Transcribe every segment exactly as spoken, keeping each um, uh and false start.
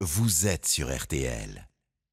vous êtes sur R T L.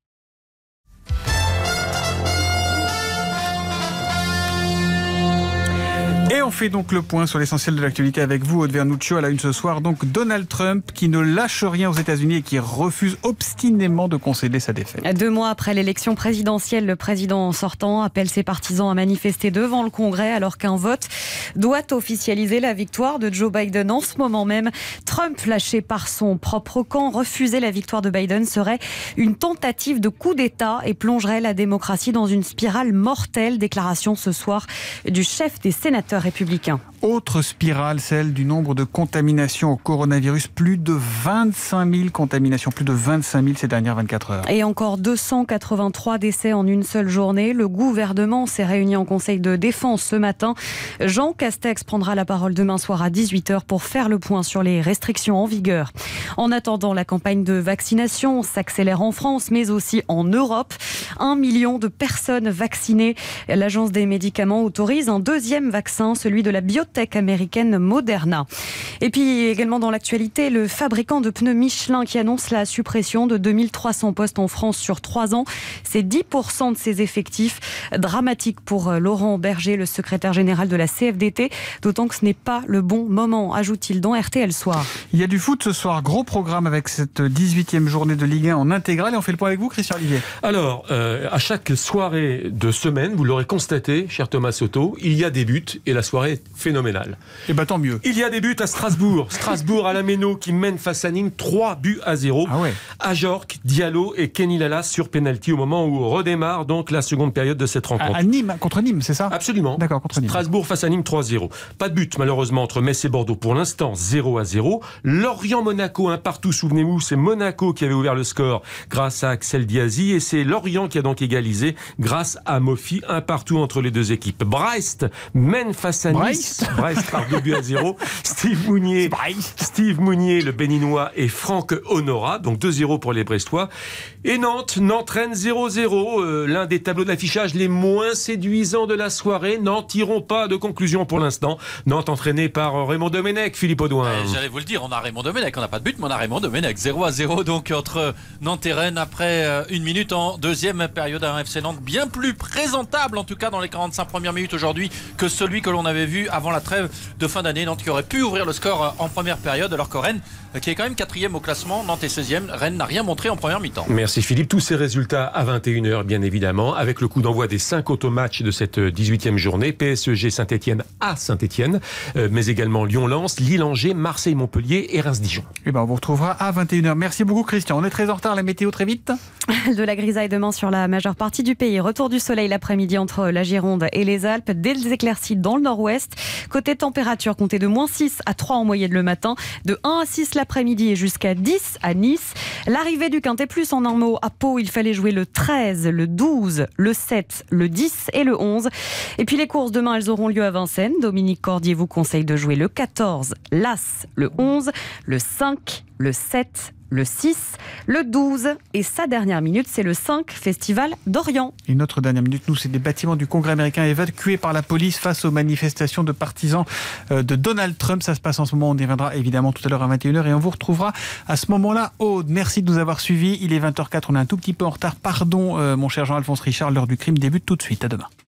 Et on fait donc le point sur l'essentiel de l'actualité avec vous, Aude Vernuccio. À la une ce soir, donc Donald Trump qui ne lâche rien aux États-Unis et qui refuse obstinément de concéder sa défaite. Deux mois après l'élection présidentielle, le président sortant appelle ses partisans à manifester devant le Congrès alors qu'un vote doit officialiser la victoire de Joe Biden en ce moment même. Trump, lâché par son propre camp, refuser la victoire de Biden serait une tentative de coup d'État et plongerait la démocratie dans une spirale mortelle. Déclaration ce soir du chef des sénateurs républicains. Autre spirale, celle du nombre de contaminations au coronavirus. Plus de vingt-cinq mille contaminations, plus de vingt-cinq mille ces dernières vingt-quatre heures. Et encore deux cent quatre-vingt-trois décès en une seule journée. Le gouvernement s'est réuni en conseil de défense ce matin. Jean Castex prendra la parole demain soir à dix-huit heures pour faire le point sur les restrictions en vigueur. En attendant, la campagne de vaccination s'accélère en France, mais aussi en Europe. Un million de personnes vaccinées. L'Agence des médicaments autorise un deuxième vaccin, celui de la biotech américaine Moderna. Et puis également dans l'actualité, le fabricant de pneus Michelin qui annonce la suppression de deux mille trois cents postes en France sur trois ans. C'est dix pour cent de ses effectifs. Dramatique pour Laurent Berger, le secrétaire général de la C F D T, d'autant que ce n'est pas le bon moment, ajoute-t-il dans R T L Soir. Il y a du foot ce soir, gros programme avec cette dix-huitième journée de Ligue un en intégrale et on fait le point avec vous, Christian Olivier. Alors, euh, à chaque soirée de semaine, vous l'aurez constaté, cher Thomas Soto, il y a des buts et la soirée est phénoménale. Et bah tant mieux. Il y a des buts à Strasbourg. Strasbourg à la Méno qui mène face à Nîmes trois buts à zéro. Ah ouais. Ajorc, Diallo et Kenny Lala sur pénalty au moment où redémarre donc la seconde période de cette rencontre. À, à Nîmes, contre Nîmes, c'est ça ? Absolument. D'accord, contre Nîmes. Strasbourg face à Nîmes trois zéro. Pas de but malheureusement entre Metz et Bordeaux pour l'instant, zéro à zéro. Lorient-Monaco, un partout, souvenez-vous, c'est Monaco qui avait ouvert le score grâce à Axel Diazy et c'est Lorient qui a donc égalisé grâce à Mofi, un partout entre les deux équipes. Brest mène face à Nice. Brest, Brest par deux buts à zéro. Steve Mounier, Steve Mounier, le Béninois, et Franck Honora, donc deux zéro pour les Brestois. Et Nantes, Nantes Rennes zéro zéro, euh, l'un des tableaux d'affichage les moins séduisants de la soirée. Nantes tirons pas de conclusion pour l'instant. Nantes entraîné par Raymond Domenech, Philippe Audouin. Ouais, j'allais vous le dire, on a Raymond Domenech, on n'a pas de but, mais on a Raymond Domenech, zéro à zéro donc entre Nantes et Rennes après euh, une minute en deuxième période. Un F C Nantes bien plus présentable en tout cas dans les quarante-cinq premières minutes aujourd'hui que celui que l'on avait vu avant la trêve de fin d'année. Nantes qui aurait pu ouvrir le score en première période alors que Rennes, qui est quand même quatrième au classement, Nantes est seizième, Rennes n'a rien montré en première mi-temps. Merci Philippe. Tous ces résultats à vingt et une heures bien évidemment, avec le coup d'envoi des cinq automatchs de cette dix-huitième journée. P S G Saint-Etienne à Saint-Etienne, euh, mais également Lyon-Lens, Lille-Angers, Marseille-Montpellier et Reims-Dijon. Et ben on vous retrouvera à vingt et une heures. Merci beaucoup Christian. On est très en retard, la météo très vite. De la grisaille demain sur la majeure partie du pays. Retour du soleil l'après-midi entre la Gironde et les Alpes. Des éclaircies dans le nord-ouest. Côté température, comptez de moins six à trois en moyenne le matin. De un à six l'après-midi et jusqu'à dix à Nice. L'arrivée du Quintet Plus en un mot. À Pau, il fallait jouer le treize, le douze, le sept, le dix et le onze. Et puis les courses demain, elles auront lieu à Vincennes. Dominique Cordier vous conseille de jouer le quatorze, l'As, le onze, le cinq, le sept, le six, le douze et sa dernière minute, c'est le cinq, Festival d'Orient. Et notre dernière minute, nous, c'est des bâtiments du Congrès américain évacués par la police face aux manifestations de partisans de Donald Trump. Ça se passe en ce moment, on y reviendra évidemment tout à l'heure à vingt et une heures et on vous retrouvera à ce moment-là. Aude, merci de nous avoir suivis. Il est vingt heures zéro quatre, on est un tout petit peu en retard. Pardon, euh, mon cher Jean-Alphonse Richard, l'heure du crime débute tout de suite. À demain.